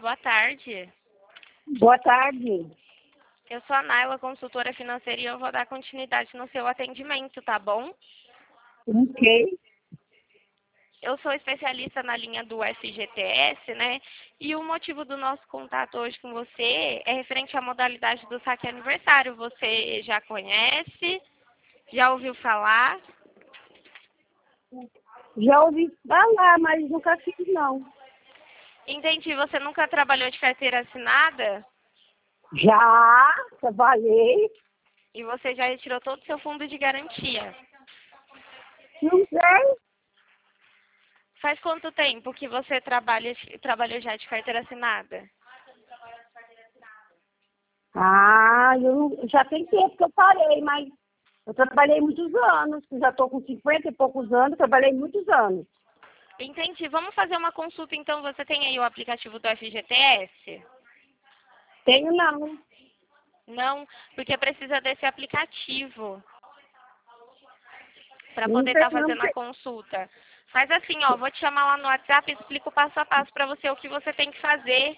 boa tarde. Boa tarde. Eu sou a Naila, consultora financeira, e eu vou dar continuidade no seu atendimento, tá bom? Ok. Eu sou especialista na linha do FGTS, né? E o motivo do nosso contato hoje com você é referente à modalidade do saque aniversário. Você já conhece? Já ouviu falar? Já ouvi falar, mas nunca fiz, não. Entendi. Você nunca trabalhou de carteira assinada? Já trabalhei, E você já retirou todo o seu fundo de garantia? não sei. Faz quanto tempo que você trabalhou já de carteira assinada? Já tem tempo que eu parei, mas eu trabalhei muitos anos. Já estou com 50 e poucos anos, trabalhei muitos anos. Entendi. Vamos fazer uma consulta, então. Você tem aí o aplicativo do FGTS? Tenho não. Não, porque precisa desse aplicativo para Não poder sei, estar não fazendo a sei. consulta. Faz assim, ó, vou te chamar lá no WhatsApp e explico passo a passo para você o que você tem que fazer.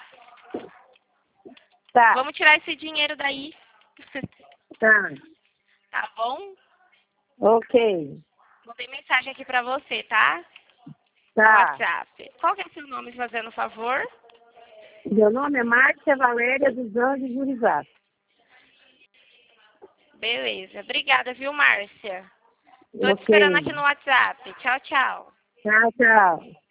Tá, Vamos tirar esse dinheiro daí. tá. Tá bom? Ok. Botei mensagem aqui para você, tá? No Tá. WhatsApp. Qual que é o seu nome, fazendo favor? Meu nome é Márcia Valéria dos Anjos Jurizá. Beleza. Obrigada, viu, Márcia? Tô te Ok. esperando aqui no WhatsApp. Tchau, tchau. Tchau, tchau.